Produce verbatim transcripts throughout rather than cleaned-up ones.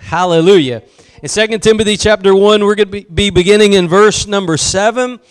Hallelujah. In Second Timothy chapter one, we're going to be beginning in verse number seven.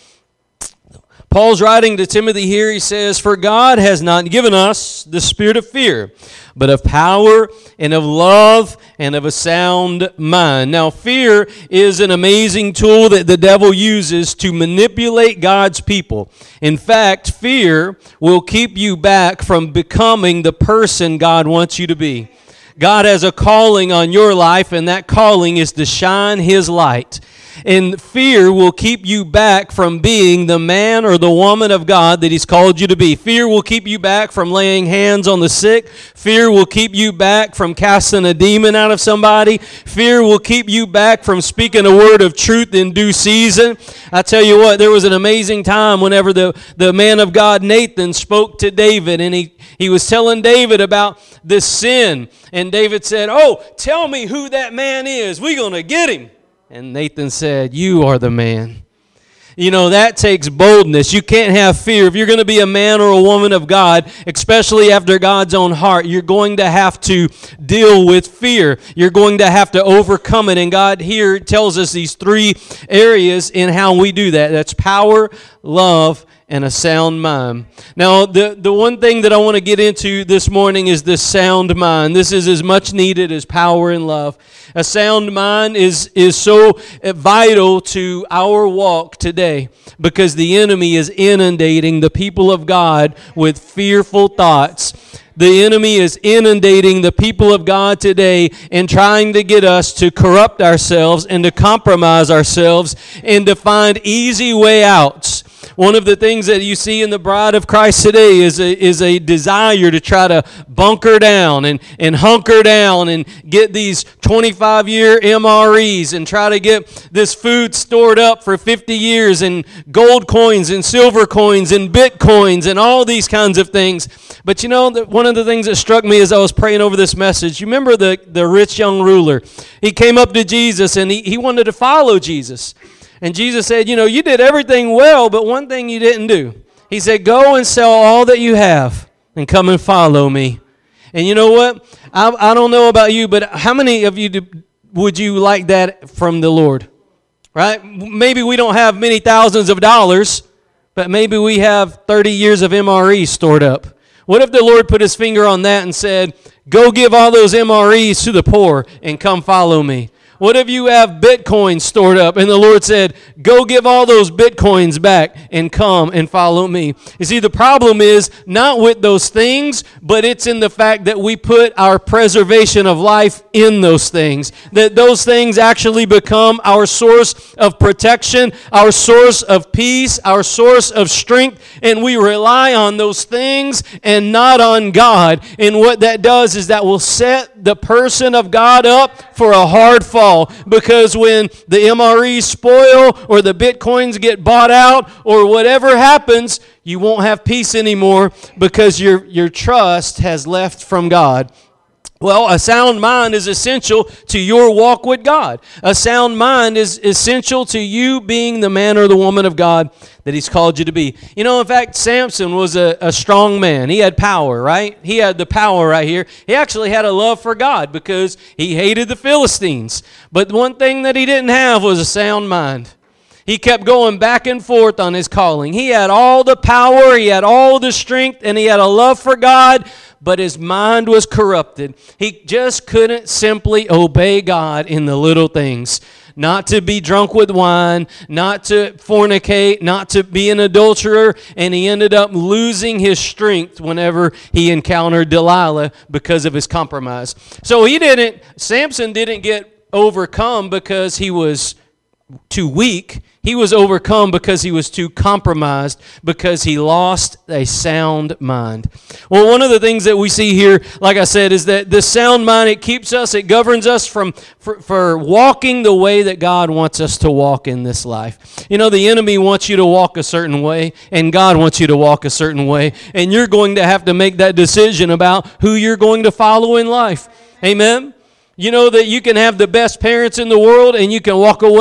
Paul's writing to Timothy here. He says, "For God has not given us the spirit of fear, but of power and of love and of a sound mind." Now, fear is an amazing tool that the devil uses to manipulate God's people. In fact, fear will keep you back from becoming the person God wants you to be. God has a calling on your life, and that calling is to shine His light. And fear will keep you back from being the man or the woman of God that He's called you to be. Fear will keep you back from laying hands on the sick. Fear will keep you back from casting a demon out of somebody. Fear will keep you back from speaking a word of truth in due season. I tell you what, there was an amazing time whenever the, the man of God, Nathan, spoke to David, and he, he was telling David about this sin. And David said, "Oh, tell me who that man is. We're going to get him." And Nathan said, "You are the man." You know, that takes boldness. You can't have fear. If you're going to be a man or a woman of God, especially after God's own heart, you're going to have to deal with fear. You're going to have to overcome it. And God here tells us these three areas in how we do that. That's power, love, and a sound mind. Now, the, the one thing that I want to get into this morning is this sound mind. This is as much needed as power and love. A sound mind is, is so vital to our walk today because the enemy is inundating the people of God with fearful thoughts. The enemy is inundating the people of God today and trying to get us to corrupt ourselves and to compromise ourselves and to find easy way outs. One of the things that you see in the bride of Christ today is a, is a desire to try to bunker down and, and hunker down and get these twenty-five year M R Es and try to get this food stored up for fifty years and gold coins and silver coins and bitcoins and all these kinds of things. But you know, the, one of the things that struck me as I was praying over this message, you remember the, the rich young ruler? He came up to Jesus and he, he wanted to follow Jesus. And Jesus said, you know, you did everything well, but one thing you didn't do. He said, go and sell all that you have and come and follow me. And you know what? I, I don't know about you, but how many of you do, would you like that from the Lord? Right? Maybe we don't have many thousands of dollars, but maybe we have thirty years of M R Es stored up. What if the Lord put His finger on that and said, go give all those M R Es to the poor and come follow me? What if you have Bitcoin stored up and the Lord said, go give all those Bitcoins back and come and follow me? You see, the problem is not with those things, but it's in the fact that we put our preservation of life in those things. That those things actually become our source of protection, our source of peace, our source of strength, and we rely on those things and not on God. And what that does is that will set the person of God up for a hard fall. Because when the M R Es spoil or the Bitcoins get bought out or whatever happens, you won't have peace anymore because your, your trust has left from God. Well, a sound mind is essential to your walk with God. A sound mind is essential to you being the man or the woman of God that He's called you to be. You know, in fact, Samson was a, a strong man. He had power, right? He had the power right here. He actually had a love for God because he hated the Philistines. But one thing that he didn't have was a sound mind. He kept going back and forth on his calling. He had all the power, he had all the strength, and he had a love for God, but his mind was corrupted. He just couldn't simply obey God in the little things. Not to be drunk with wine, not to fornicate, not to be an adulterer, and he ended up losing his strength whenever he encountered Delilah because of his compromise. So he didn't, Samson didn't get overcome because he was too weak. He was overcome because he was too compromised, because he lost a sound mind. Well, one of the things that we see here, like I said, is that this sound mind, it keeps us, it governs us from for, for walking the way that God wants us to walk in this life. You know, the enemy wants you to walk a certain way, and God wants you to walk a certain way, and you're going to have to make that decision about who you're going to follow in life. Amen? You know that you can have the best parents in the world, and you can walk away.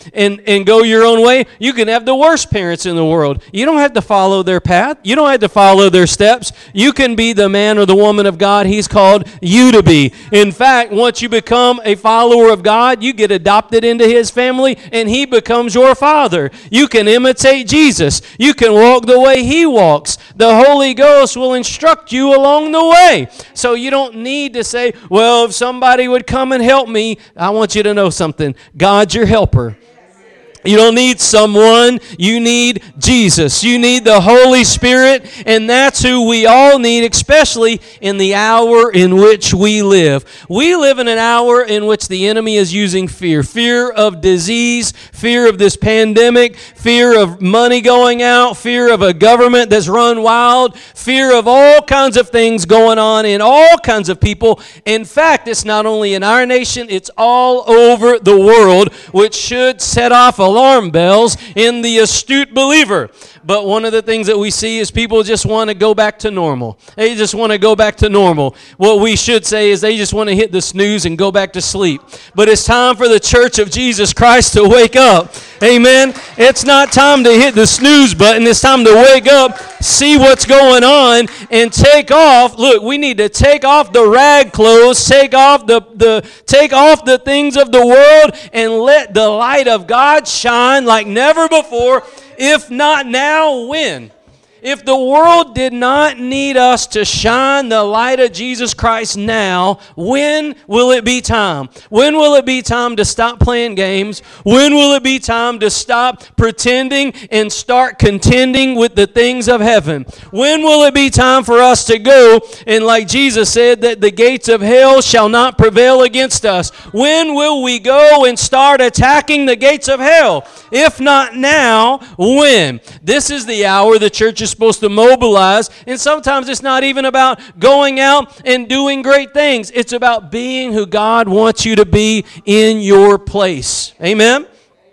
and, and go your own way. You can have the worst parents in the world. You don't have to follow their path. You don't have to follow their steps. You can be the man or the woman of God He's called you to be. In fact, once you become a follower of God, you get adopted into His family, and He becomes your father. You can imitate Jesus. You can walk the way He walks. The Holy Ghost will instruct you along the way. So you don't need to say, well, if somebody would come and help me. I want you to know something. God's your helper. You don't need someone. You need Jesus. You need the Holy Spirit, and that's who we all need, especially in the hour in which we live. We live in an hour in which the enemy is using fear. Fear of disease, fear of this pandemic, fear of money going out, fear of a government that's run wild, fear of all kinds of things going on in all kinds of people. In fact, it's not only in our nation, it's all over the world, which should set off a alarm bells in the astute believer. But one of the things that we see is people just want to go back to normal. They just want to go back to normal. What we should say is they just want to hit the snooze and go back to sleep. But it's time for the church of Jesus Christ to wake up. Amen. It's not time to hit the snooze button. It's time to wake up, see what's going on, and take off. Look, we need to take off the rag clothes, take off the, the take off the things of the world, and let the light of God shine like never before. If not now, when? If the world did not need us to shine the light of Jesus Christ now, when will it be time? When will it be time to stop playing games? When will it be time to stop pretending and start contending with the things of heaven? When will it be time for us to go and, like Jesus said, that the gates of hell shall not prevail against us? When will we go and start attacking the gates of hell? If not now, when? This is the hour the church is supposed to mobilize, and sometimes it's not even about going out and doing great things. It's about being who God wants you to be in your place. Amen?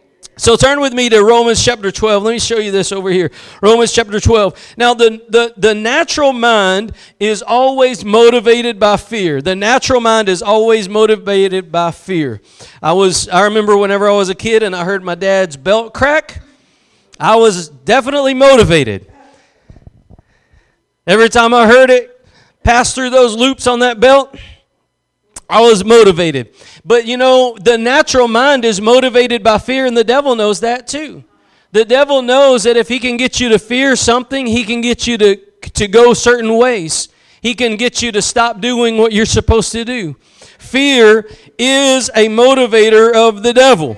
So turn with me to Romans chapter twelve. Let me show you this over here. Romans chapter twelve. Now, the, the, the natural mind is always motivated by fear. The natural mind is always motivated by fear. I was I remember whenever I was a kid and I heard my dad's belt crack, I was definitely motivated. Every time I heard it pass through those loops on that belt, I was motivated. But you know, the natural mind is motivated by fear, and the devil knows that too. The devil knows that if he can get you to fear something, he can get you to, to go certain ways. He can get you to stop doing what you're supposed to do. Fear is a motivator of the devil.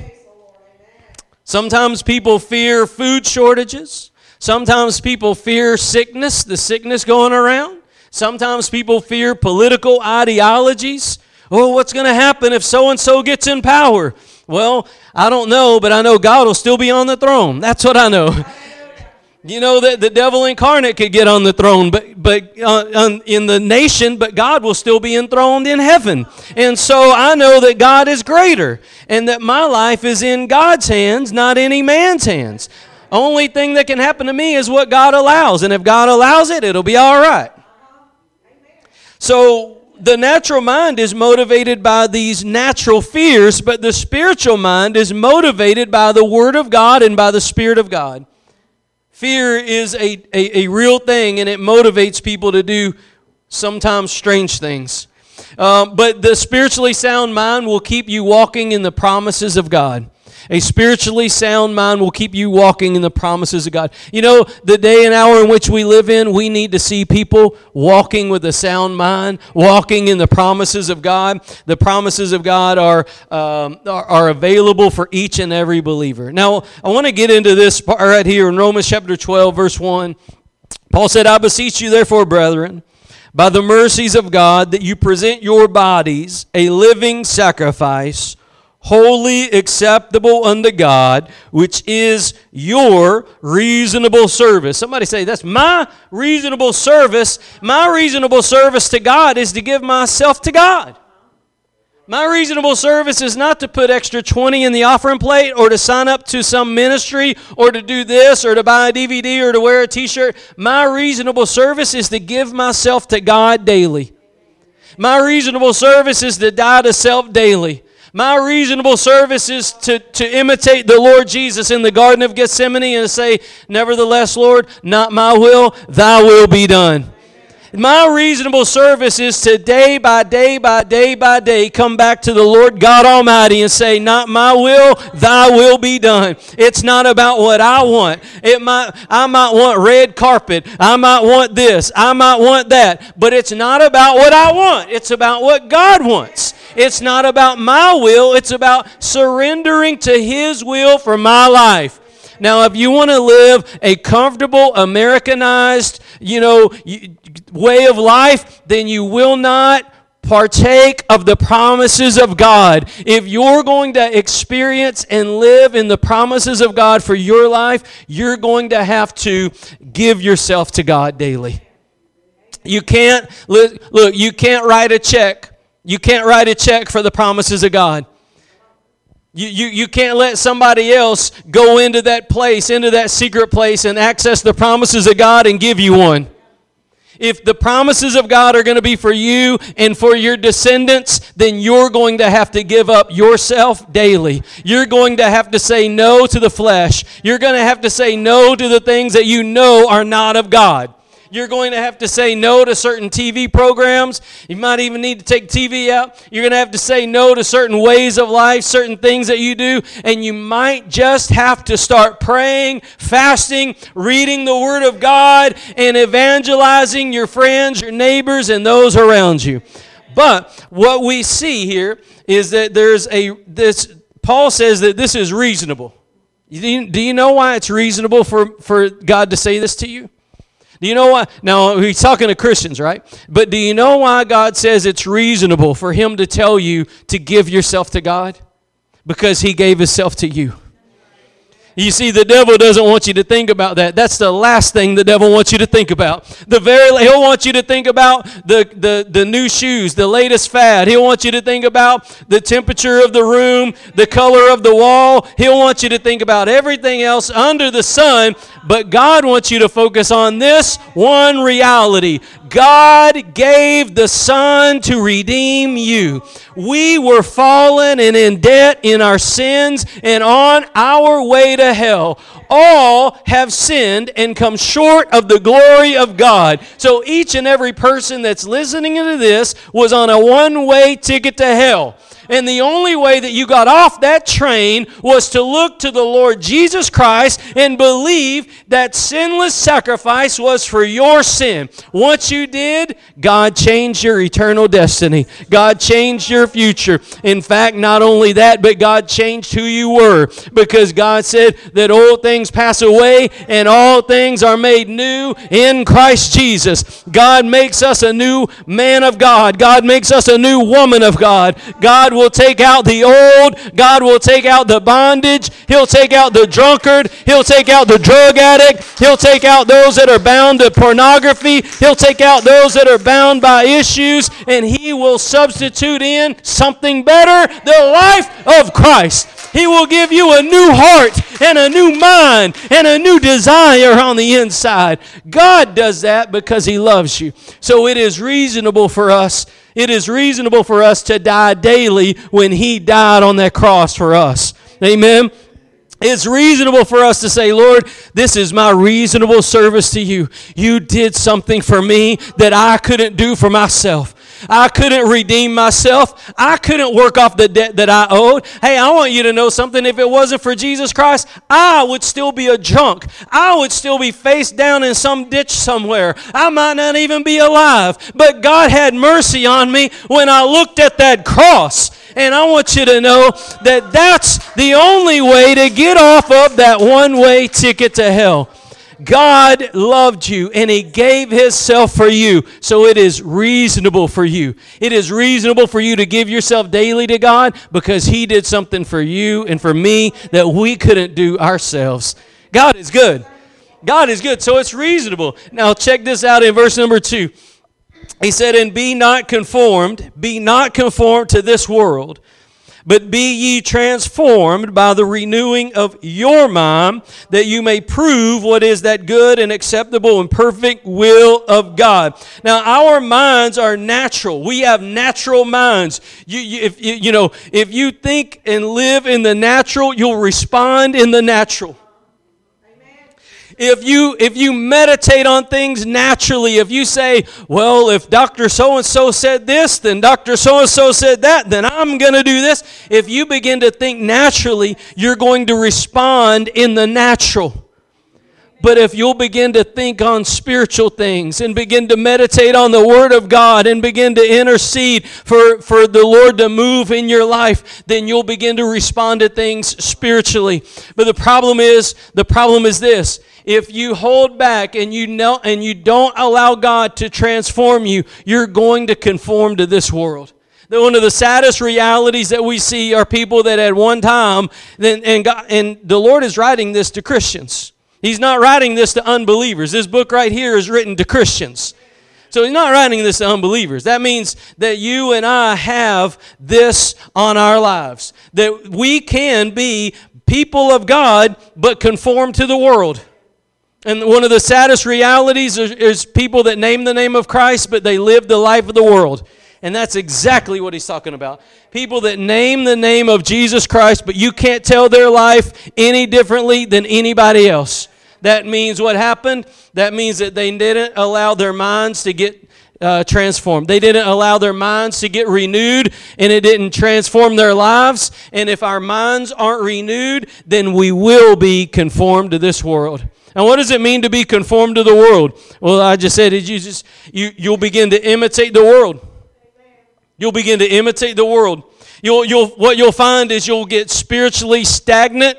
Sometimes people fear food shortages. Sometimes people fear sickness, the sickness going around. Sometimes people fear political ideologies. Oh, what's going to happen if so-and-so gets in power? Well, I don't know, but I know God will still be on the throne. That's what I know. You know that the devil incarnate could get on the throne, but but uh, in the nation, but God will still be enthroned in heaven. And so I know that God is greater, and that my life is in God's hands, not any man's hands. Only thing that can happen to me is what God allows. And if God allows it, it'll be all right. So the natural mind is motivated by these natural fears, but the spiritual mind is motivated by the Word of God and by the Spirit of God. Fear is a, a, a real thing, and it motivates people to do sometimes strange things. Um, but the spiritually sound mind will keep you walking in the promises of God. A spiritually sound mind will keep you walking in the promises of God. You know, the day and hour in which we live in, we need to see people walking with a sound mind, walking in the promises of God. The promises of God are, um, are, are available for each and every believer. Now, I want to get into this part right here in Romans chapter twelve, verse one. Paul said, I beseech you therefore, brethren, by the mercies of God, that you present your bodies a living sacrifice, holy, acceptable unto God, which is your reasonable service. Somebody say, that's my reasonable service. My reasonable service to God is to give myself to God. My reasonable service is not to put extra twenty in the offering plate, or to sign up to some ministry, or to do this, or to buy a D V D, or to wear a t-shirt. My reasonable service is to give myself to God daily. My reasonable service is to die to self daily. My reasonable service is to, to imitate the Lord Jesus in the Garden of Gethsemane and say, nevertheless, Lord, not my will, thy will be done. My reasonable service is to day by day by day by day come back to the Lord God Almighty and say, not my will, thy will be done. It's not about what I want. It might, I might want red carpet. I might want this. I might want that. But it's not about what I want. It's about what God wants. It's not about my will. It's about surrendering to His will for my life. Now, if you want to live a comfortable, Americanized, you know, way of life, then you will not partake of the promises of God. If you're going to experience and live in the promises of God for your life, you're going to have to give yourself to God daily. You can't, look, you can't write a check. You can't write a check for the promises of God. You, you, you can't let somebody else go into that place, into that secret place and access the promises of God and give you one. If the promises of God are going to be for you and for your descendants, then you're going to have to give up yourself daily. You're going to have to say no to the flesh. You're going to have to say no to the things that you know are not of God. You're going to have to say no to certain T V programs. You might even need to take T V out. You're going to have to say no to certain ways of life, certain things that you do. And you might just have to start praying, fasting, reading the Word of God, and evangelizing your friends, your neighbors, and those around you. But what we see here is that there's a, this, Paul says that this is reasonable. Do you, do you know why it's reasonable for, for God to say this to you? Do you know why? Now, he's talking to Christians, right? But do you know why God says it's reasonable for Him to tell you to give yourself to God? Because He gave Himself to you. You see, the devil doesn't want you to think about that. That's the last thing the devil wants you to think about. The very he'll want you to think about the, the, the new shoes, the latest fad. He'll want you to think about the temperature of the room, the color of the wall. He'll want you to think about everything else under the sun. But God wants you to focus on this one reality. God gave the Son to redeem you. We were fallen and in debt in our sins and on our way to hell. All have sinned and come short of the glory of God. So each and every person that's listening to this was on a one-way ticket to hell. And the only way that you got off that train was to look to the Lord Jesus Christ and believe that sinless sacrifice was for your sin. Once you did, God changed your eternal destiny. God changed your future. In fact, not only that, but God changed who you were, because God said that old things pass away and all things are made new in Christ Jesus. God makes us a new man of God. God makes us a new woman of God. God will take out the old. God will take out the bondage. He'll take out the drunkard. He'll take out the drug addict. He'll take out those that are bound to pornography. He'll take out those that are bound by issues, and He will substitute in something better, the life of Christ. He will give you a new heart and a new mind and a new desire on the inside. God does that because He loves you. So it is reasonable for us It is reasonable for us to die daily when He died on that cross for us. Amen. It's reasonable for us to say, Lord, this is my reasonable service to you. You did something for me that I couldn't do for myself. I couldn't redeem myself. I couldn't work off the debt that I owed. Hey, I want you to know something. If it wasn't for Jesus Christ, I would still be a drunk. I would still be face down in some ditch somewhere. I might not even be alive. But God had mercy on me when I looked at that cross. And I want you to know that that's the only way to get off of that one-way ticket to hell. God loved you and He gave Himself for you. So it is reasonable for you. It is reasonable for you to give yourself daily to God because He did something for you and for me that we couldn't do ourselves. God is good. God is good. So it's reasonable. Now check this out in verse number two. He said, and be not conformed, be not conformed to this world, But be ye transformed by the renewing of your mind, that you may prove what is that good and acceptable and perfect will of God. Now, our minds are natural. We have natural minds. You, you, if you, you know, if you think and live in the natural, you'll respond in the natural. If you if you meditate on things naturally, if you say, well, if Doctor So-and-so said this, then Doctor So-and-so said that, then I'm going to do this. If you begin to think naturally, you're going to respond in the natural. But if you'll begin to think on spiritual things and begin to meditate on the Word of God and begin to intercede for, for the Lord to move in your life, then you'll begin to respond to things spiritually. But the problem is, the problem is this. If you hold back and you know, and you don't allow God to transform you, you're going to conform to this world. One of the saddest realities that we see are people that at one time, then and God, and the Lord is writing this to Christians. He's not writing this to unbelievers. This book right here is written to Christians. So he's not writing this to unbelievers. That means that you and I have this on our lives. That we can be people of God, but conform to the world. And one of the saddest realities is, is people that name the name of Christ, but they live the life of the world. And that's exactly what he's talking about. People that name the name of Jesus Christ, but you can't tell their life any differently than anybody else. That means what happened? That means that they didn't allow their minds to get uh, transformed. They didn't allow their minds to get renewed, and it didn't transform their lives. And if our minds aren't renewed, then we will be conformed to this world. Now, what does it mean to be conformed to the world? Well, I just said it. You just you you'll begin to imitate the world. You'll begin to imitate the world. You'll you'll what you'll find is you'll get spiritually stagnant.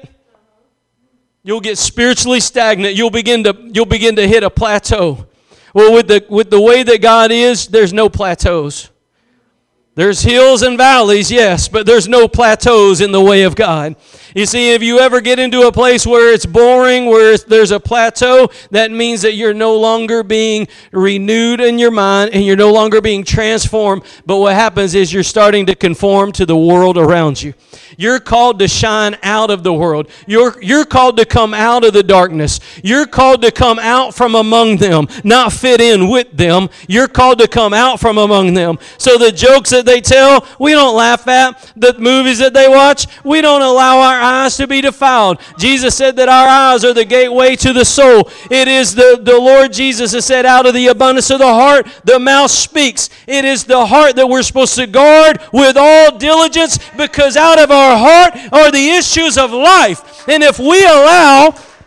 You'll get spiritually stagnant. You'll begin to you'll begin to hit a plateau. Well, with the with the way that God is, there's no plateaus. There's hills and valleys, yes, but there's no plateaus in the way of God. You see, if you ever get into a place where it's boring, where there's a plateau, that means that you're no longer being renewed in your mind and you're no longer being transformed. But what happens is you're starting to conform to the world around you. You're called to shine out of the world. You're, you're called to come out of the darkness. You're called to come out from among them, not fit in with them. You're called to come out from among them. So the jokes that they tell, we don't laugh at. The movies that they watch, we don't allow our eyes to be defiled. Jesus said that our eyes are the gateway to the soul. It is the, the Lord Jesus that said, out of the abundance of the heart, the mouth speaks. It is the heart that we're supposed to guard with all diligence, because out of our heart are the issues of life. And if we allow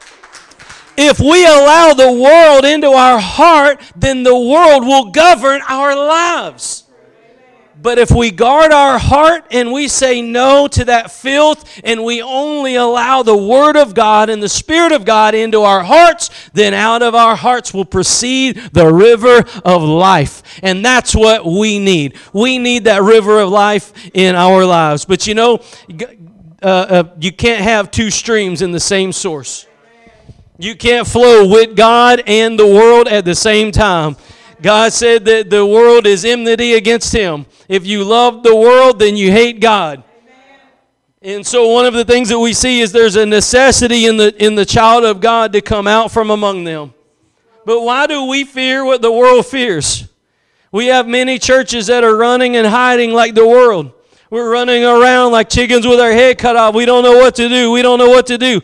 if we allow the world into our heart, then the world will govern our lives. But if we guard our heart and we say no to that filth and we only allow the Word of God and the Spirit of God into our hearts, then out of our hearts will proceed the river of life. And that's what we need. We need that river of life in our lives. But you know, uh, uh, you can't have two streams in the same source. You can't flow with God and the world at the same time. God said that the world is enmity against Him. If you love the world, then you hate God. Amen. And so one of the things that we see is there's a necessity in the in the child of God to come out from among them. But why do we fear what the world fears? We have many churches that are running and hiding like the world. We're running around like chickens with our head cut off. We don't know what to do. We don't know what to do.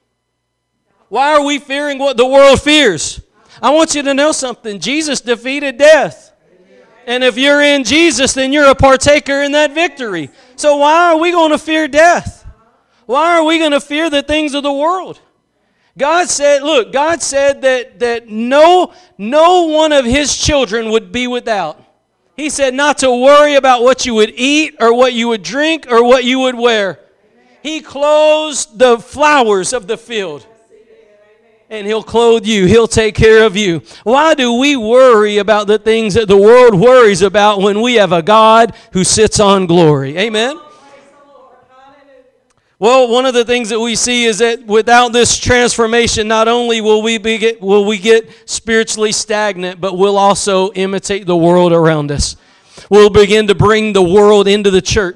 Why are we fearing what the world fears? I want you to know something. Jesus defeated death. And if you're in Jesus, then you're a partaker in that victory. So why are we going to fear death? Why are we going to fear the things of the world? God said, look, God said that, that no, no one of His children would be without. He said not to worry about what you would eat or what you would drink or what you would wear. He clothes the flowers of the field. And He'll clothe you. He'll take care of you. Why do we worry about the things that the world worries about when we have a God who sits on glory? Amen? Well, one of the things that we see is that without this transformation, not only will we be get, will we get spiritually stagnant, but we'll also imitate the world around us. We'll begin to bring the world into the church.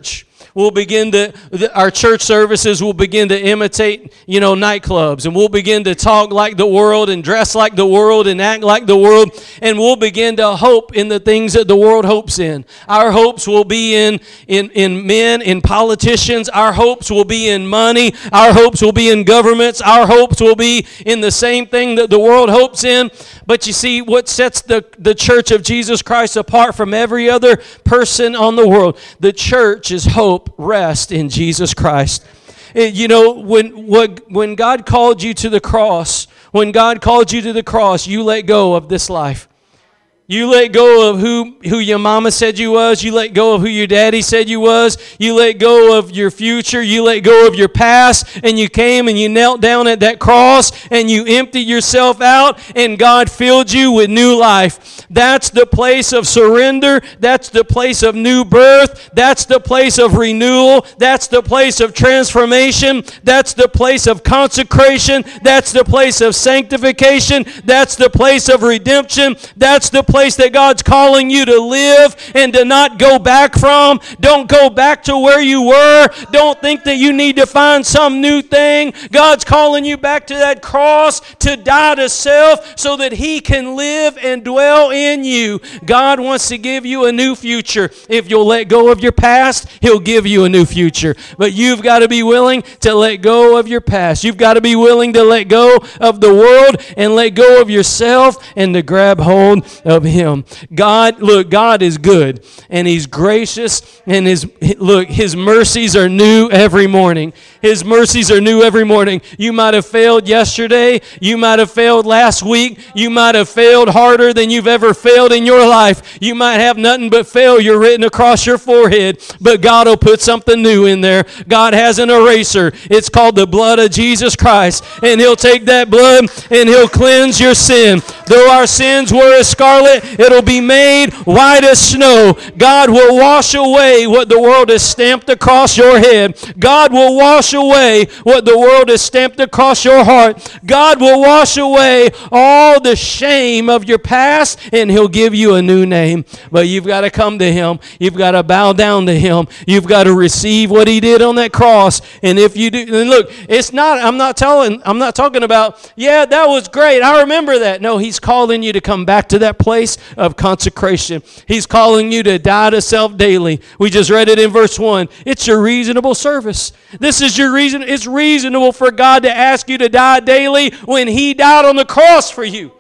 we'll begin to, our church services will begin to imitate, you know, nightclubs. And we'll begin to talk like the world and dress like the world and act like the world. And we'll begin to hope in the things that the world hopes in. Our hopes will be in, in, in men, in politicians. Our hopes will be in money. Our hopes will be in governments. Our hopes will be in the same thing that the world hopes in. But you see, what sets the, the church of Jesus Christ apart from every other person on the world, the church's hope rests in Jesus Christ. It, you know, when, when God called you to the cross, when God called you to the cross, you let go of this life. You let go of who, who your mama said you was. You let go of who your daddy said you was. You let go of your future. You let go of your past. And you came and you knelt down at that cross and you emptied yourself out and God filled you with new life. That's the place of surrender. That's the place of new birth. That's the place of renewal. That's the place of transformation. That's the place of consecration. That's the place of sanctification. That's the place of redemption. That's the place that God's calling you to live and to not go back from. Don't go back to where you were. Don't think that you need to find some new thing. God's calling you back to that cross to die to self so that He can live and dwell in you. God wants to give you a new future. If you'll let go of your past, He'll give you a new future. But you've got to be willing to let go of your past. You've got to be willing to let go of the world and let go of yourself and to grab hold of Him. God, look, God is good and He's gracious, and His, look, His mercies are new every morning. His mercies are new every morning. You might have failed yesterday. You might have failed last week. You might have failed harder than you've ever failed in your life. You might have nothing but failure written across your forehead, but God will put something new in there. God has an eraser. It's called the blood of Jesus Christ, and He'll take that blood and He'll cleanse your sin. Though our sins were as scarlet, it'll be made white as snow. God will wash away what the world has stamped across your head. God will wash away what the world has stamped across your heart. God will wash away all the shame of your past, and He'll give you a new name. But you've got to come to Him. You've got to bow down to Him. You've got to receive what He did on that cross. And if you do, and look, it's not, I'm not telling, I'm not talking about, yeah, that was great, I remember that. No, He's calling you to come back to that place of consecration. He's calling you to die to self daily. We just read it in verse one. It's your reasonable service. This is your reason. It's reasonable for God to ask you to die daily when He died on the cross for you.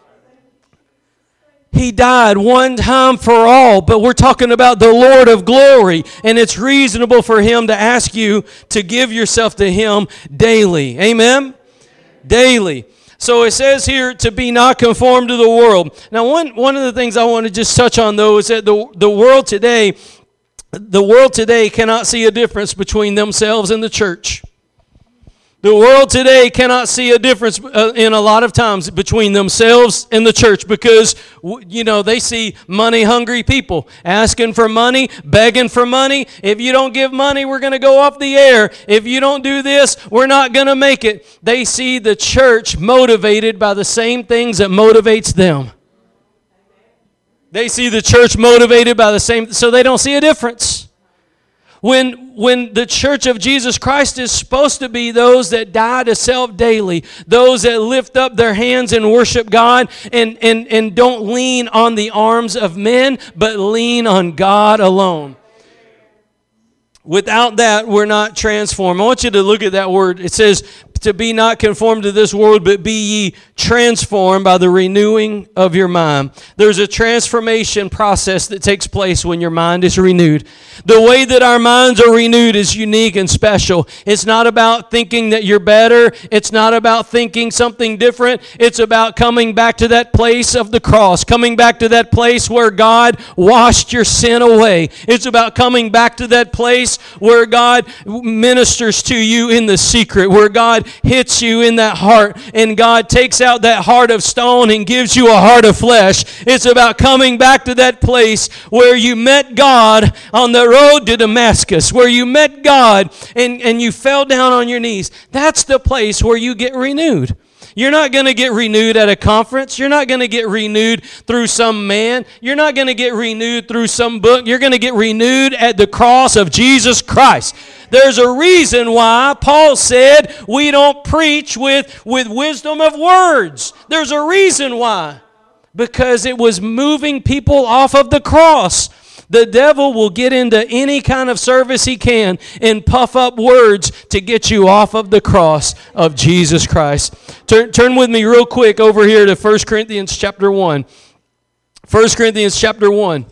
He died one time for all, but we're talking about the Lord of glory, and it's reasonable for Him to ask you to give yourself to Him daily. Amen? Daily. So it says here to be not conformed to the world. Now, one, one of the things I want to just touch on, though, is that the, the world today, the world today cannot see a difference between themselves and the church. The world today cannot see a difference uh, in a lot of times between themselves and the church because, you know, they see money-hungry people asking for money, begging for money. If you don't give money, we're going to go off the air. If you don't do this, we're not going to make it. They see the church motivated by the same things that motivates them. They see the church motivated by the same, so they don't see a difference. When, when the church of Jesus Christ is supposed to be those that die to self daily, those that lift up their hands and worship God and, and, and don't lean on the arms of men, but lean on God alone. Without that, we're not transformed. I want you to look at that word. It says, to be not conformed to this world, but be ye transformed by the renewing of your mind. There's a transformation process that takes place when your mind is renewed. The way that our minds are renewed is unique and special. It's not about thinking that you're better. It's not about thinking something different. It's about coming back to that place of the cross, coming back to that place where God washed your sin away. It's about coming back to that place where God ministers to you in the secret, where God hits you in that heart, and God takes out that heart of stone and gives you a heart of flesh. It's about coming back to that place where you met God on the road to Damascus, where you met God and, and you fell down on your knees. That's the place where you get renewed. You're not going to get renewed at a conference. You're not going to get renewed through some man. You're not going to get renewed through some book. You're going to get renewed at the cross of Jesus Christ. There's a reason why Paul said we don't preach with, with wisdom of words. There's a reason why. Because it was moving people off of the cross. The devil will get into any kind of service he can and puff up words to get you off of the cross of Jesus Christ. Turn, turn with me real quick over here to First Corinthians chapter one. First Corinthians chapter one.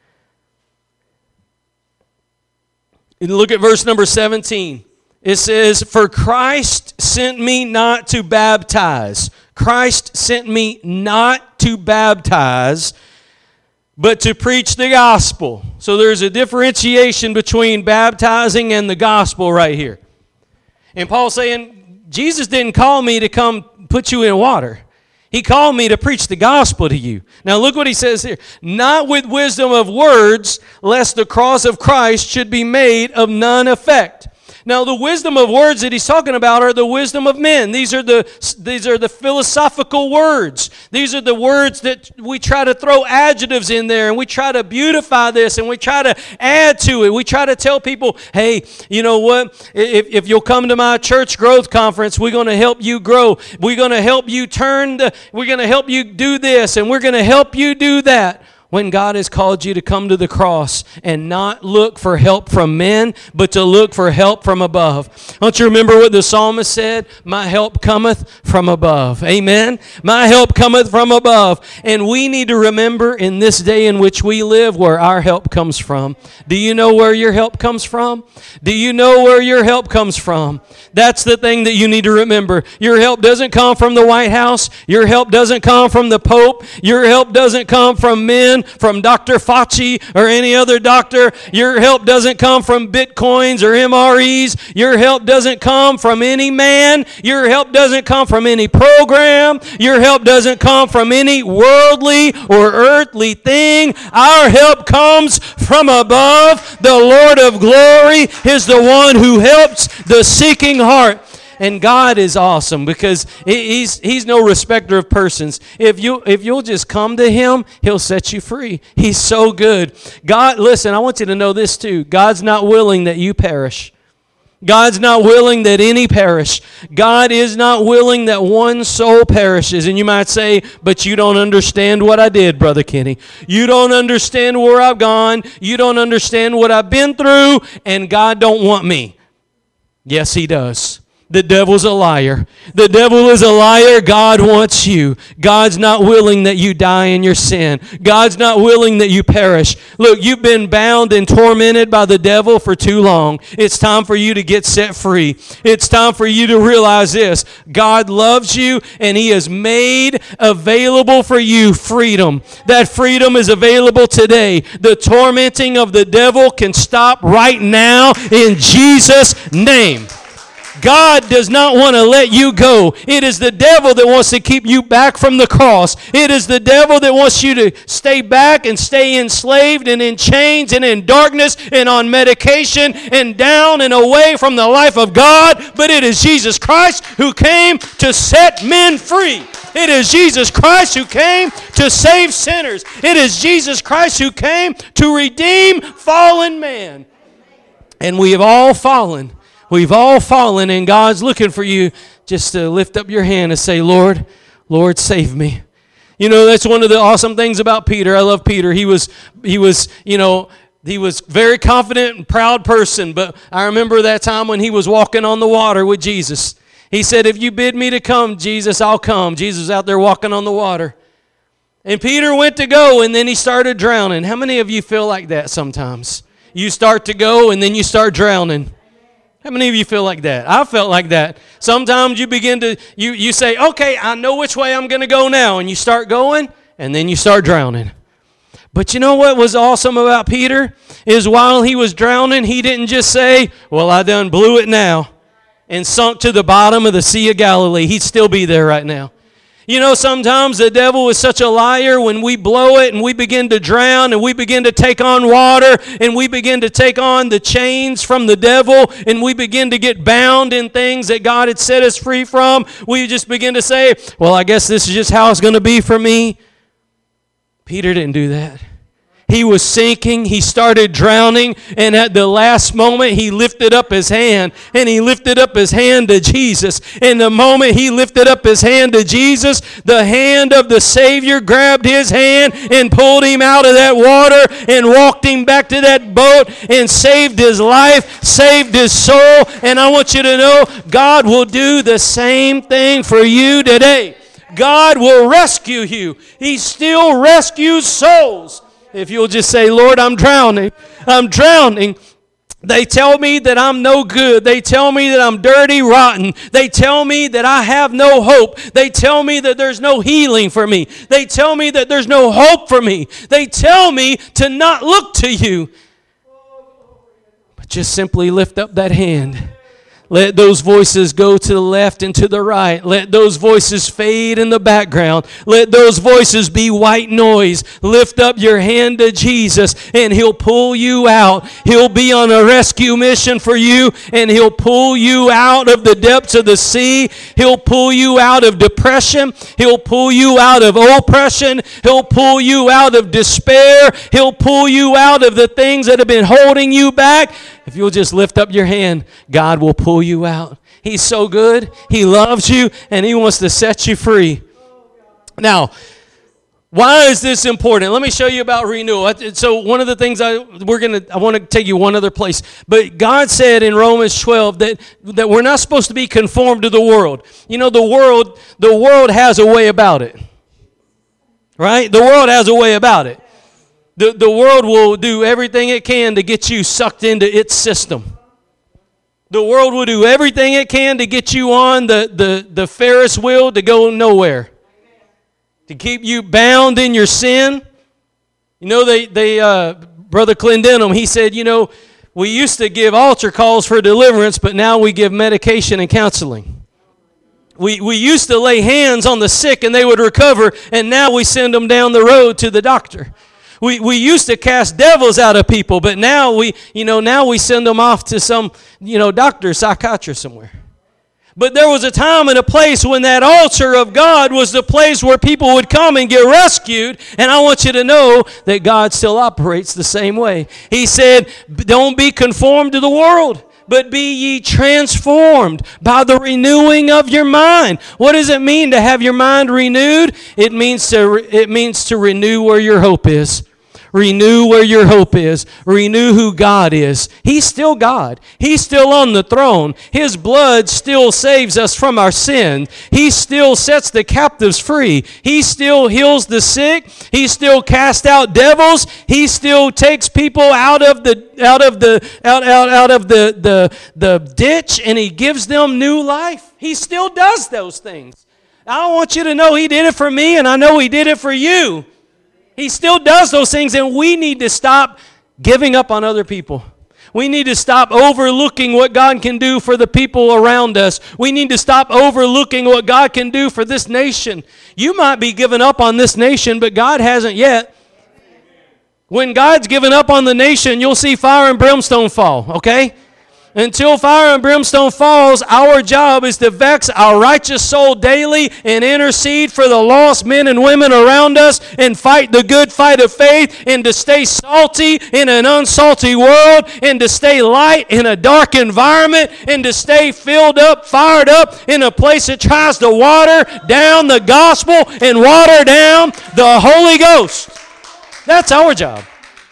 And look at verse number seventeen. It says, "For Christ sent me not to baptize." Christ sent me not to baptize, but to preach the gospel. So there's a differentiation between baptizing and the gospel right here. And Paul's saying, Jesus didn't call me to come put you in water. He called me to preach the gospel to you. Now look what he says here. "Not with wisdom of words, lest the cross of Christ should be made of none effect." Now, the wisdom of words that he's talking about are the wisdom of men. These are the these are the philosophical words. These are the words that we try to throw adjectives in there, and we try to beautify this, and we try to add to it. We try to tell people, hey, you know what? If, if you'll come to my church growth conference, we're going to help you grow. We're going to help you turn the, we're going to help you do this, and we're going to help you do that. When God has called you to come to the cross and not look for help from men, but to look for help from above. Don't you remember what the psalmist said? My help cometh from above. Amen? My help cometh from above. And we need to remember in this day in which we live where our help comes from. Do you know where your help comes from? Do you know where your help comes from? That's the thing that you need to remember. Your help doesn't come from the White House. Your help doesn't come from the Pope. Your help doesn't come from men, from Doctor Fauci or any other doctor. Your help doesn't come from Bitcoins or M R Es. Your help doesn't come from any man. Your help doesn't come from any program. Your help doesn't come from any worldly or earthly thing. Our help comes from above. The Lord of glory is the one who helps the seeking heart. And God is awesome because he's he's no respecter of persons. If you if you'll just come to him, he'll set you free. He's so good. God, listen, I want you to know this too. God's not willing that you perish. God's not willing that any perish. God is not willing that one soul perishes. And you might say, but you don't understand what I did, Brother Kenny. You don't understand where I've gone. You don't understand what I've been through. And God don't want me. Yes, he does. The devil's a liar. The devil is a liar. God wants you. God's not willing that you die in your sin. God's not willing that you perish. Look, you've been bound and tormented by the devil for too long. It's time for you to get set free. It's time for you to realize this. God loves you, and he has made available for you freedom. That freedom is available today. The tormenting of the devil can stop right now in Jesus' name. God does not want to let you go. It is the devil that wants to keep you back from the cross. It is the devil that wants you to stay back and stay enslaved and in chains and in darkness and on medication and down and away from the life of God. But it is Jesus Christ who came to set men free. It is Jesus Christ who came to save sinners. It is Jesus Christ who came to redeem fallen man. And we have all fallen. We've all fallen, and God's looking for you just to lift up your hand and say, Lord, Lord, save me. You know, that's one of the awesome things about Peter. I love Peter. He was, he was, you know, he was very confident and proud person, but I remember that time when he was walking on the water with Jesus. He said, if you bid me to come, Jesus, I'll come. Jesus was out there walking on the water. And Peter went to go, and then he started drowning. How many of you feel like that sometimes? You start to go, and then you start drowning. How many of you feel like that? I felt like that. Sometimes you begin to, you, you say, okay, I know which way I'm going to go now. And you start going, and then you start drowning. But you know what was awesome about Peter? Is while he was drowning, he didn't just say, well, I done blew it now, and sunk to the bottom of the Sea of Galilee. He'd still be there right now. You know, sometimes the devil is such a liar when we blow it and we begin to drown and we begin to take on water and we begin to take on the chains from the devil and we begin to get bound in things that God had set us free from. We just begin to say, well, I guess this is just how it's going to be for me. Peter didn't do that. He was sinking, he started drowning, and at the last moment he lifted up his hand, and he lifted up his hand to Jesus. And the moment he lifted up his hand to Jesus, the hand of the Savior grabbed his hand and pulled him out of that water and walked him back to that boat and saved his life, saved his soul. And I want you to know, God will do the same thing for you today. God will rescue you. He still rescues souls. If you'll just say, Lord, I'm drowning. I'm drowning. They tell me that I'm no good. They tell me that I'm dirty, rotten. They tell me that I have no hope. They tell me that there's no healing for me. They tell me that there's no hope for me. They tell me to not look to you. But just simply lift up that hand. Let those voices go to the left and to the right. Let those voices fade in the background. Let those voices be white noise. Lift up your hand to Jesus and He'll pull you out. He'll be on a rescue mission for you and He'll pull you out of the depths of the sea. He'll pull you out of depression. He'll pull you out of oppression. He'll pull you out of despair. He'll pull you out of the things that have been holding you back. If you'll just lift up your hand, God will pull you out. He's so good. He loves you, and He wants to set you free. Now, why is this important? Let me show you about renewal. So one of the things I we're gonna I want to take you one other place. But God said in Romans twelve that, that we're not supposed to be conformed to the world. You know, the world, the world has a way about it. Right? The world has a way about it. The, the world will do everything it can to get you sucked into its system. The world will do everything it can to get you on the, the, the Ferris wheel to go nowhere. To keep you bound in your sin. You know, they, they uh, Brother Clendenham, he said, you know, we used to give altar calls for deliverance, but now we give medication and counseling. We, we used to lay hands on the sick and they would recover, and now we send them down the road to the doctor. We we used to cast devils out of people, but now we, you know, now we send them off to some, you know, doctor, psychiatrist somewhere. But there was a time and a place when that altar of God was the place where people would come and get rescued. And I want you to know that God still operates the same way. He said, don't be conformed to the world, but be ye transformed by the renewing of your mind. What does it mean to have your mind renewed? It means to it means to renew where your hope is. Renew where your hope is. Renew who God is. He's still God. He's still on the throne. His blood still saves us from our sin. He still sets the captives free. He still heals the sick. He still casts out devils. He still takes people out of the out of the out out, out of the, the the ditch, and He gives them new life. He still does those things. I want you to know He did it for me, and I know He did it for you. He still does those things, and we need to stop giving up on other people. We need to stop overlooking what God can do for the people around us. We need to stop overlooking what God can do for this nation. You might be giving up on this nation, but God hasn't yet. When God's given up on the nation, you'll see fire and brimstone fall, okay? Until fire and brimstone falls, our job is to vex our righteous soul daily and intercede for the lost men and women around us and fight the good fight of faith and to stay salty in an unsalty world and to stay light in a dark environment and to stay filled up, fired up in a place that tries to water down the gospel and water down the Holy Ghost. That's our job.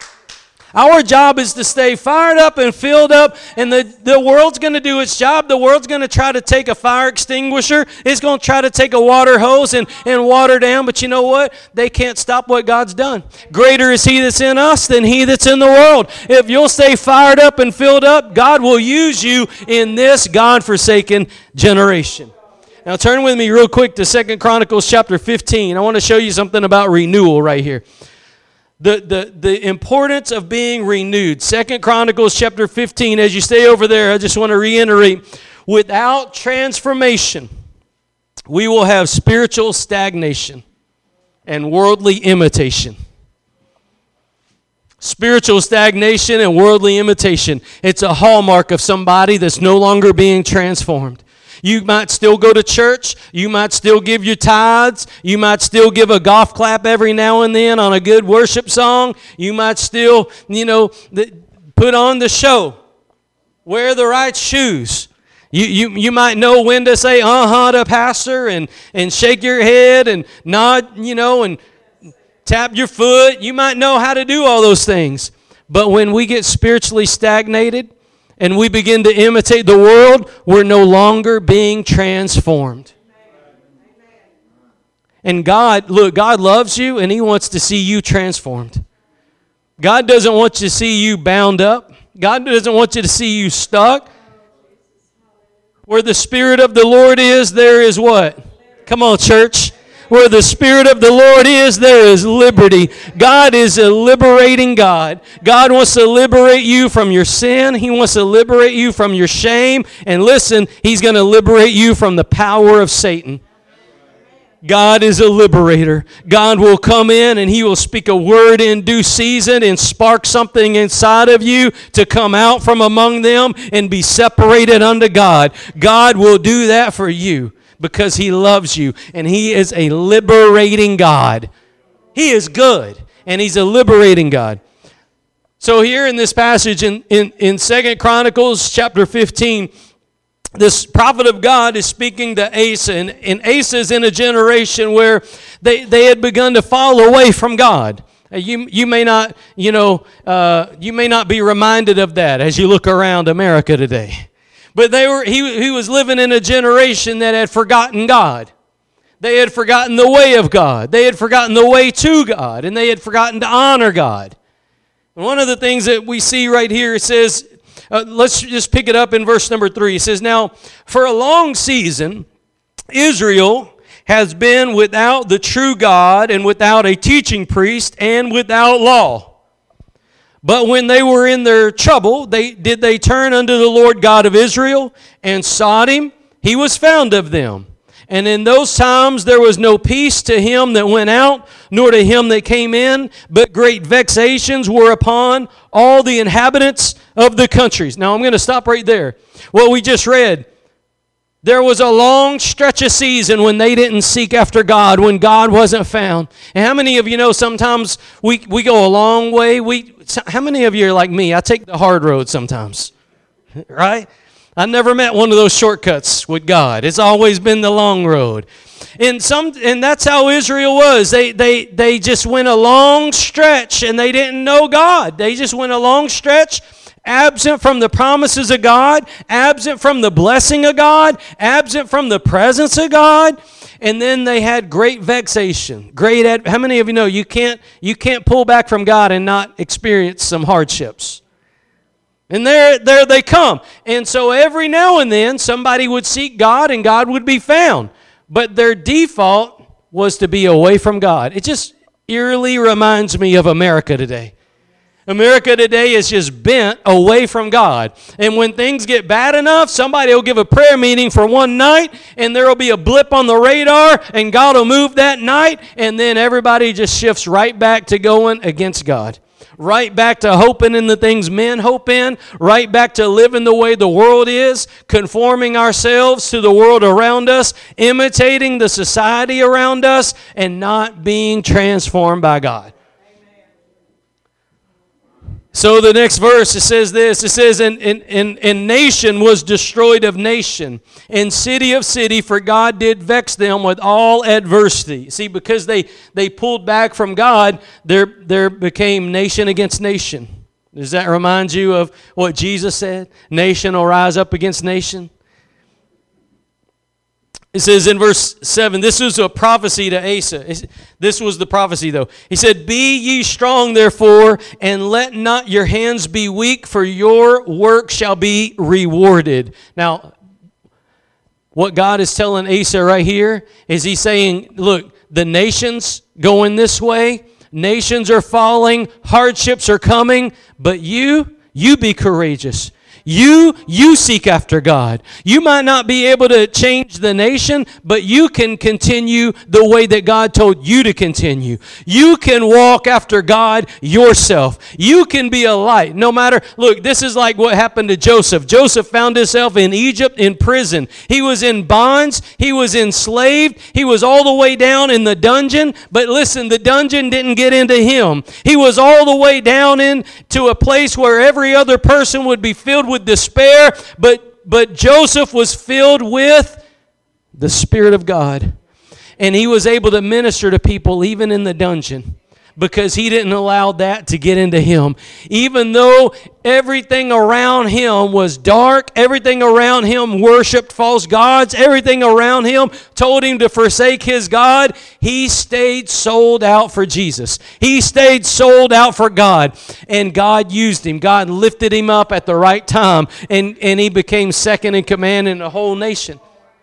Our job is to stay fired up and filled up, and the, the world's going to do its job. The world's going to try to take a fire extinguisher. It's going to try to take a water hose and, and water down, but you know what? They can't stop what God's done. Greater is He that's in us than he that's in the world. If you'll stay fired up and filled up, God will use you in this God-forsaken generation. Now turn with me real quick to Second Chronicles chapter fifteen. I want to show you something about renewal right here. The, the, the importance of being renewed. Second Chronicles chapter fifteen. As you stay over there, I just want to reiterate. Without transformation, we will have spiritual stagnation and worldly imitation. Spiritual stagnation and worldly imitation. It's a hallmark of somebody that's no longer being transformed. You might still go to church. You might still give your tithes. You might still give a golf clap every now and then on a good worship song. You might still, you know, put on the show. Wear the right shoes. You, you, you might know when to say uh-huh to pastor and, and shake your head and nod, you know, and tap your foot. You might know how to do all those things. But when we get spiritually stagnated and we begin to imitate the world, we're no longer being transformed. And God, look, God loves you and He wants to see you transformed. God doesn't want to see you bound up. God doesn't want you to see you stuck. Where the Spirit of the Lord is, there is what? Come on, church. Where the Spirit of the Lord is, there is liberty. God is a liberating God. God wants to liberate you from your sin. He wants to liberate you from your shame. And listen, He's going to liberate you from the power of Satan. God is a liberator. God will come in and He will speak a word in due season and spark something inside of you to come out from among them and be separated unto God. God will do that for you because He loves you and He is a liberating God. He is good and He's a liberating God. So here in this passage in, in, in Second Chronicles chapter fifteen, this prophet of God is speaking to Asa, and, and Asa is in a generation where they, they had begun to fall away from God. You, you may not, you know, uh, you may not be reminded of that as you look around America today. But they were he, he was living in a generation that had forgotten God. They had forgotten the way of God. They had forgotten the way to God, and they had forgotten to honor God. And one of the things that we see right here, it says, Uh, let's just pick it up in verse number three. It says, "Now, for a long season, Israel has been without the true God and without a teaching priest and without law. But when they were in their trouble, they did they turn unto the Lord God of Israel and sought Him. He was found of them. And in those times there was no peace to him that went out, nor to him that came in, but great vexations were upon all the inhabitants of the countries." Now I'm going to stop right there. What we just read, there was a long stretch of season when they didn't seek after God, when God wasn't found. And how many of you know sometimes we, we go a long way? We How many of you are like me? I take the hard road sometimes, right? I never met one of those shortcuts with God. It's always been the long road. And some and that's how Israel was. They they they just went a long stretch and they didn't know God. They just went a long stretch absent from the promises of God, absent from the blessing of God, absent from the presence of God. And then they had great vexation. Great ad, how many of you know you can't you can't pull back from God and not experience some hardships? And there, there they come. And so every now and then, somebody would seek God and God would be found. But their default was to be away from God. It just eerily reminds me of America today. America today is just bent away from God. And when things get bad enough, somebody will give a prayer meeting for one night, and there will be a blip on the radar, and God will move that night, and then everybody just shifts right back to going against God. Right back to hoping in the things men hope in, right back to living the way the world is, conforming ourselves to the world around us, imitating the society around us, and not being transformed by God. So the next verse, it says this, it says, and, and, and, and nation was destroyed of nation, and city of city, for God did vex them with all adversity. See, because they, they pulled back from God, there, there became nation against nation. Does that remind you of what Jesus said? Nation will rise up against nation. It says in verse seven, this is a prophecy to Asa. This was the prophecy, though. He said, "Be ye strong, therefore, and let not your hands be weak, for your work shall be rewarded." Now, what God is telling Asa right here is He's saying, look, the nations going this way, nations are falling, hardships are coming, but you, you be courageous. You, you seek after God. You might not be able to change the nation, but you can continue the way that God told you to continue. You can walk after God yourself. You can be a light. No matter, look, this is like what happened to Joseph. Joseph found himself in Egypt in prison. He was in bonds. He was enslaved. He was all the way down in the dungeon. But listen, the dungeon didn't get into him. He was all the way down into a place where every other person would be filled with despair. But, but Joseph was filled with the Spirit of God. And he was able to minister to people even in the dungeon, because he didn't allow that to get into him. Even though everything around him was dark, everything around him worshiped false gods, everything around him told him to forsake his God, he stayed sold out for Jesus. He stayed sold out for God. And God used him. God lifted him up at the right time, and, and he became second in command in the whole nation.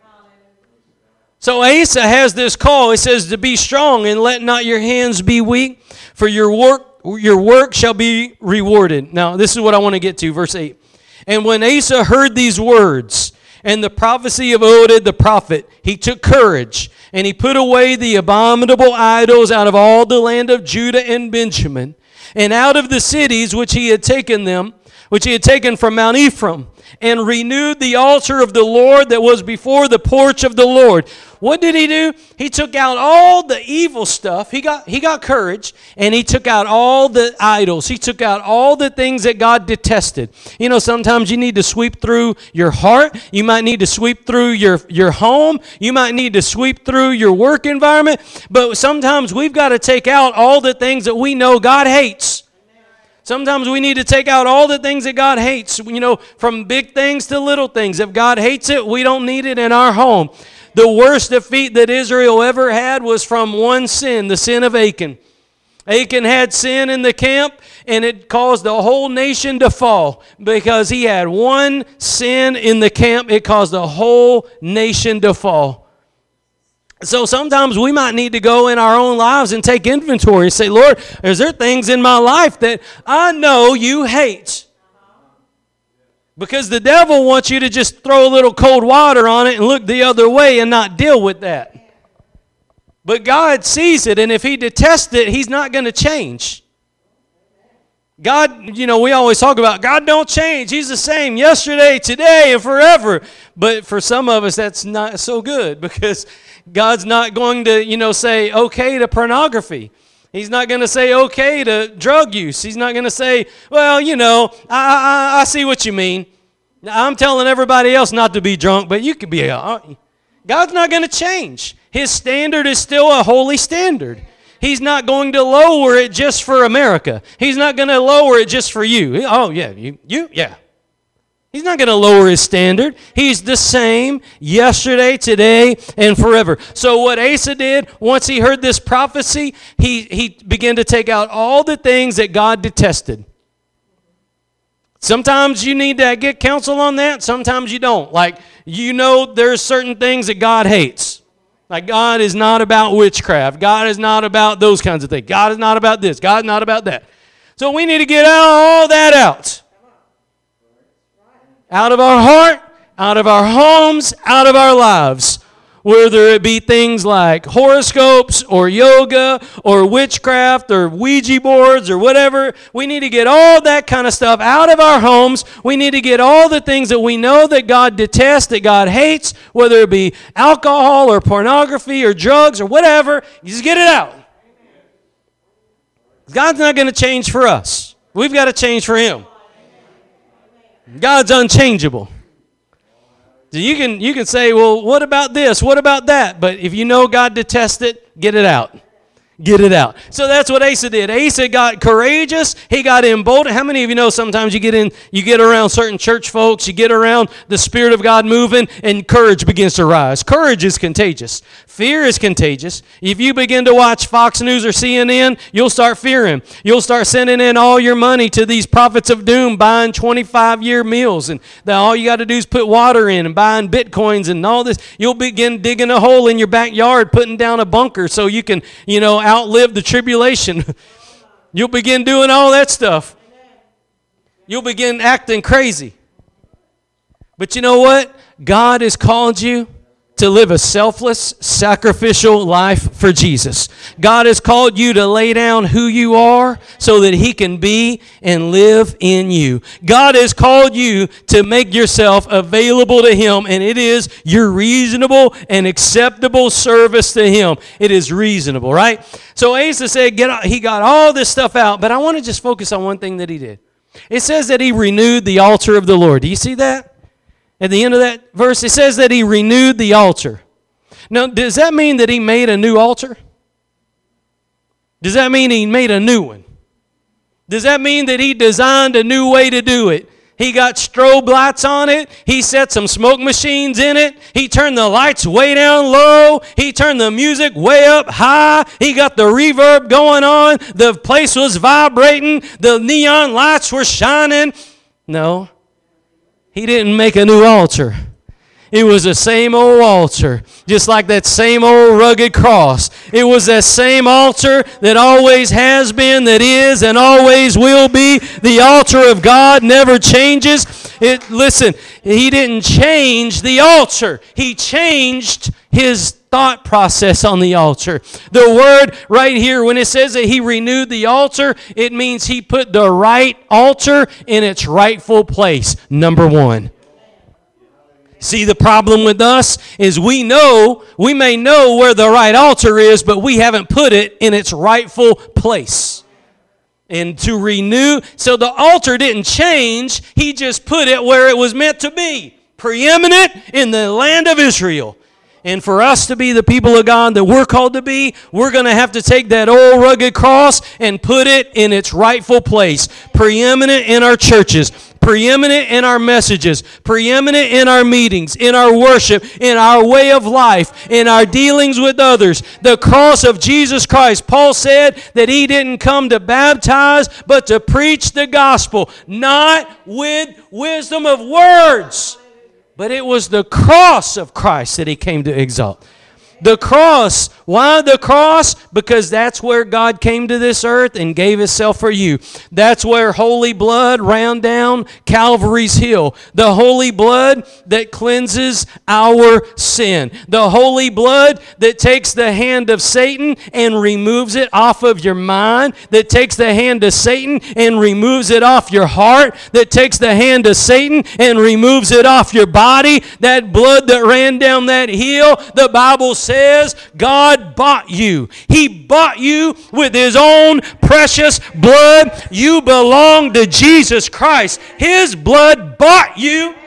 So Asa has this call. It says to be strong and let not your hands be weak, for your work your work shall be rewarded. Now, this is what I want to get to, verse eight. And when Asa heard these words and the prophecy of Oded the prophet, he took courage, and he put away the abominable idols out of all the land of Judah and Benjamin, and out of the cities which he had taken them, which he had taken from Mount Ephraim, and renewed the altar of the Lord that was before the porch of the Lord. What did he do? He took out all the evil stuff. He got, he got courage, and he took out all the idols. He took out all the things that God detested. You know, sometimes you need to sweep through your heart. You might need to sweep through your, your home. You might need to sweep through your work environment. But sometimes we've got to take out all the things that we know God hates. Sometimes we need to take out all the things that God hates, you know, from big things to little things. If God hates it, we don't need it in our home. The worst defeat that Israel ever had was from one sin, the sin of Achan. Achan had sin in the camp, and it caused the whole nation to fall. Because he had one sin in the camp, it caused the whole nation to fall. So sometimes we might need to go in our own lives and take inventory and say, Lord, is there things in my life that I know you hate? Because the devil wants you to just throw a little cold water on it and look the other way and not deal with that. But God sees it, and if he detests it, he's not going to change. God, you know, we always talk about God don't change. He's the same yesterday, today, and forever. But for some of us, that's not so good, because God's not going to, you know, say okay to pornography. He's not going to say okay to drug use. He's not going to say, well, you know, I, I, I see what you mean. I'm telling everybody else not to be drunk, but you could be. Uh, God's not going to change. His standard is still a holy standard. He's not going to lower it just for America. He's not going to lower it just for you. Oh, yeah, you, you, yeah. He's not going to lower his standard. He's the same yesterday, today, and forever. So what Asa did, once he heard this prophecy, he, he began to take out all the things that God detested. Sometimes you need to get counsel on that. Sometimes you don't. Like, you know there's certain things that God hates. Like, God is not about witchcraft. God is not about those kinds of things. God is not about this. God is not about that. So we need to get all that out. Out of our heart, out of our homes, out of our lives. Whether it be things like horoscopes or yoga or witchcraft or Ouija boards or whatever. We need to get all that kind of stuff out of our homes. We need to get all the things that we know that God detests, that God hates, whether it be alcohol or pornography or drugs or whatever. You just get it out. God's not going to change for us. We've got to change for him. God's unchangeable. So you can you can say, well, what about this? What about that? But if you know God detests it, get it out. Get it out. So that's what Asa did. Asa got courageous. He got emboldened. How many of you know sometimes you get in, you get around certain church folks, you get around the Spirit of God moving, and courage begins to rise. Courage is contagious. Fear is contagious. If you begin to watch Fox News or C N N, you'll start fearing. You'll start sending in all your money to these prophets of doom, buying twenty-five year meals, and that all you got to do is put water in and buying bitcoins and all this. You'll begin digging a hole in your backyard, putting down a bunker so you can, you know, outlive the tribulation. You'll begin doing all that stuff. You'll begin acting crazy. But you know what? God has called you to live a selfless, sacrificial life for Jesus. God has called you to lay down who you are so that He can be and live in you. God has called you to make yourself available to Him, and it is your reasonable and acceptable service to Him. It is reasonable, right? So Asa said get, he got all this stuff out, but I want to just focus on one thing that he did. It says that he renewed the altar of the Lord. Do you see that? At the end of that verse, it says that he renewed the altar. Now, does that mean that he made a new altar? Does that mean he made a new one? Does that mean that he designed a new way to do it? He got strobe lights on it. He set some smoke machines in it. He turned the lights way down low. He turned the music way up high. He got the reverb going on. The place was vibrating. The neon lights were shining. No. He didn't make a new altar. It was the same old altar, just like that same old rugged cross. It was that same altar that always has been, that is, and always will be. The altar of God never changes. It, listen, He didn't change the altar. He changed His thought process on the altar. The word right here, when it says that He renewed the altar, it means He put the right altar in its rightful place. Number one. See, the problem with us is we know, we may know where the right altar is, but we haven't put it in its rightful place. And to renew, so the altar didn't change, He just put it where it was meant to be, preeminent in the land of Israel. And for us to be the people of God that we're called to be, we're going to have to take that old rugged cross and put it in its rightful place. Preeminent in our churches, preeminent in our messages, preeminent in our meetings, in our worship, in our way of life, in our dealings with others. The cross of Jesus Christ. Paul said that he didn't come to baptize, but to preach the gospel, not with wisdom of words. But it was the cross of Christ that he came to exalt. The cross. Why the cross? Because that's where God came to this earth and gave Himself for you. That's where holy blood ran down Calvary's hill. The holy blood that cleanses our sin. The holy blood that takes the hand of Satan and removes it off of your mind. That takes the hand of Satan and removes it off your heart. That takes the hand of Satan and removes it off your body. That blood that ran down that hill, the Bible says God bought you. He bought you with His own precious blood. You belong to Jesus Christ. His blood bought you.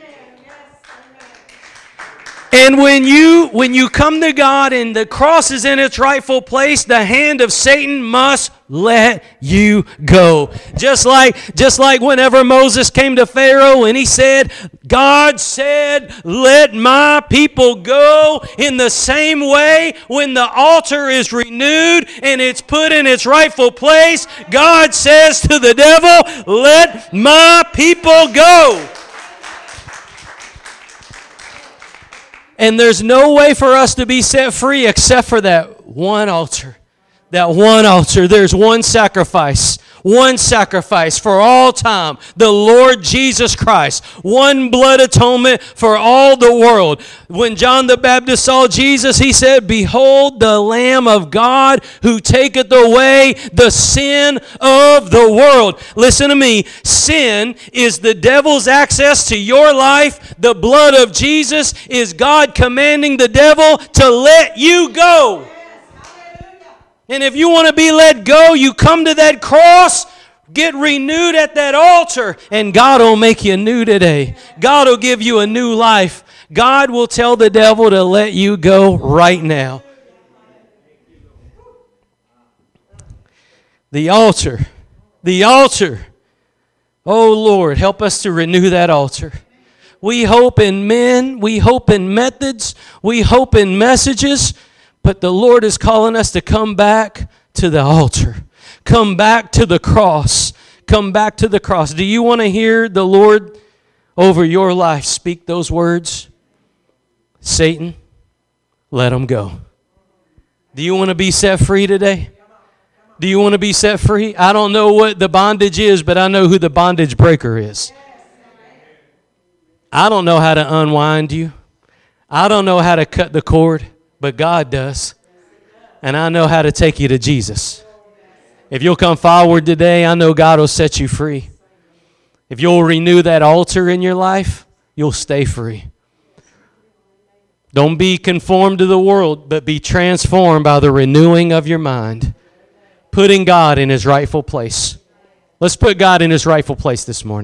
And when you when you come to God and the cross is in its rightful place, the hand of Satan must let you go. Just like just like whenever Moses came to Pharaoh and he said, God said, let my people go. In the same way, when the altar is renewed and it's put in its rightful place, God says to the devil, let my people go. And there's no way for us to be set free except for that one altar. That one altar. There's one sacrifice. One sacrifice for all time. The Lord Jesus Christ. One blood atonement for all the world. When John the Baptist saw Jesus, he said, behold the Lamb of God who taketh away the sin of the world. Listen to me. Sin is the devil's access to your life. The blood of Jesus is God commanding the devil to let you go. And if you want to be let go, you come to that cross, get renewed at that altar, and God will make you new today. God will give you a new life. God will tell the devil to let you go right now. The altar. The altar. Oh, Lord, help us to renew that altar. We hope in men. We hope in methods. We hope in messages. But the Lord is calling us to come back to the altar. Come back to the cross. Come back to the cross. Do you want to hear the Lord over your life speak those words? Satan, let him go. Do you want to be set free today? Do you want to be set free? I don't know what the bondage is, but I know who the bondage breaker is. I don't know how to unwind you. I don't know how to cut the cord, but God does. And I know how to take you to Jesus. If you'll come forward today, I know God will set you free. If you'll renew that altar in your life, you'll stay free. Don't be conformed to the world, but be transformed by the renewing of your mind, putting God in His rightful place. Let's put God in His rightful place this morning.